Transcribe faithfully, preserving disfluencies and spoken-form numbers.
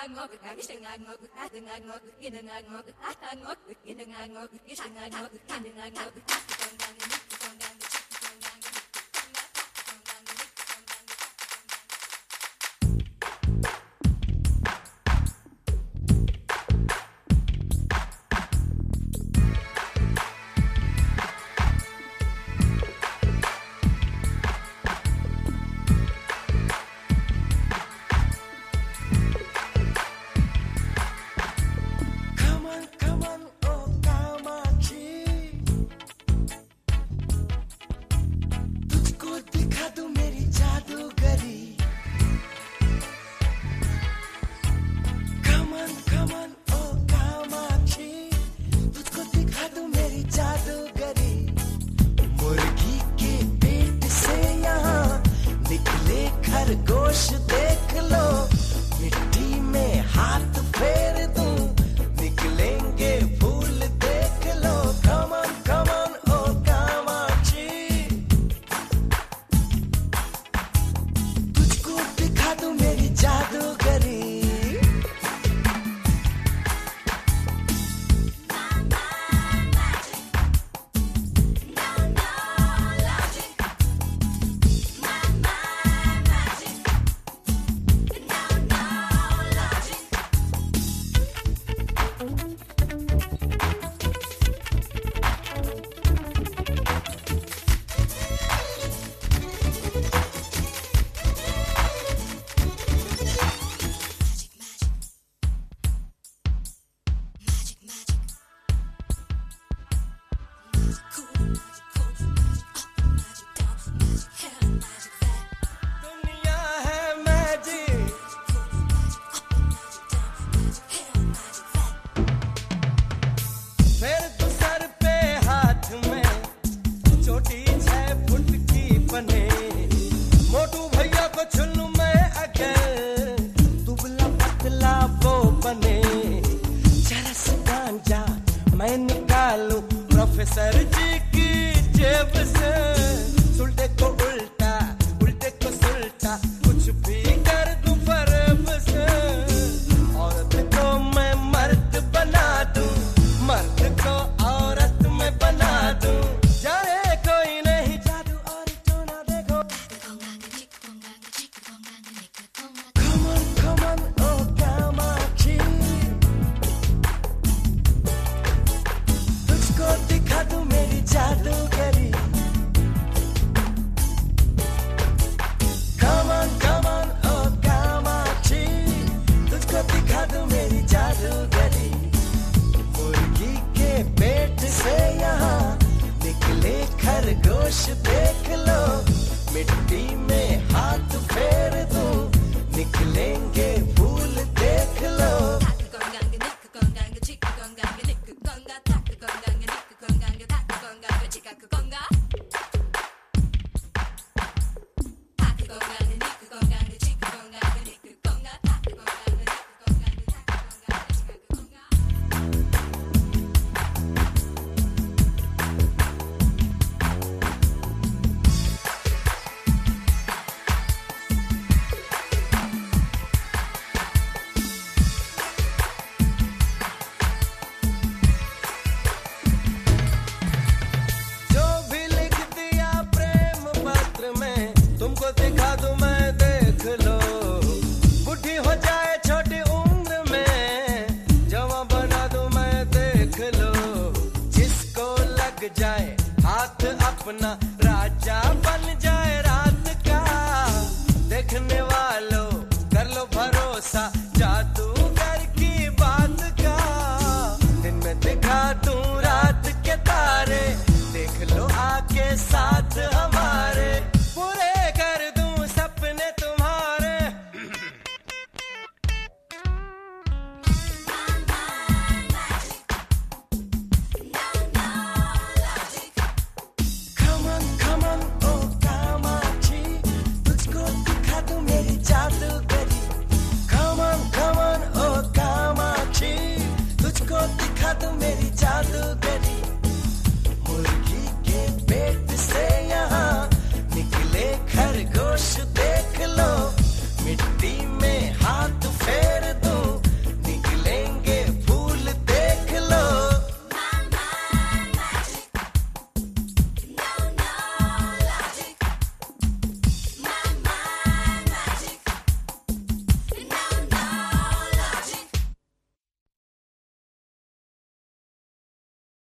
खरगोश देख लो, मिट्टी में हाथ फेर दूं, निकलेंगे फूल देख लो। Come on, come on, oh Kamakshi, तुझको दिखा दूं मेरी जादूगरी। मोटू भैया को चुनूं मैं अगर, दुबला पतला वो बने। जरा सा गांजा मैं निकालूं प्रोफेसर जी की जेब से। सुलटे को उल्टा, उल्टे को सुलटा, कुछ भी कर दूं फरेब से। औरत को मैं मर्द बना दूं, मर्द को औरत में बना दूं। जाने कोई नहीं जादू और टोना देखो। Come on, come on, oh Kamakshi, तुझको दिखा दूं मेरी जादूगरी। Come on, come on, oh Kamakshi, तुझको दिखा दूं मेरी जादूगरी। मुर्गी के पेट से यहाँ निकले खरगोश देख लो, मिट्टी में हाथ फेर दूं, निकलेंगे फूल देख लो। तुमको दिखा दूं मैं देख लो, बुढ़ी हो जाए छोटी उम्र में, जवां बना दूं मैं देख लो। जिसको लग जाए हाथ अपना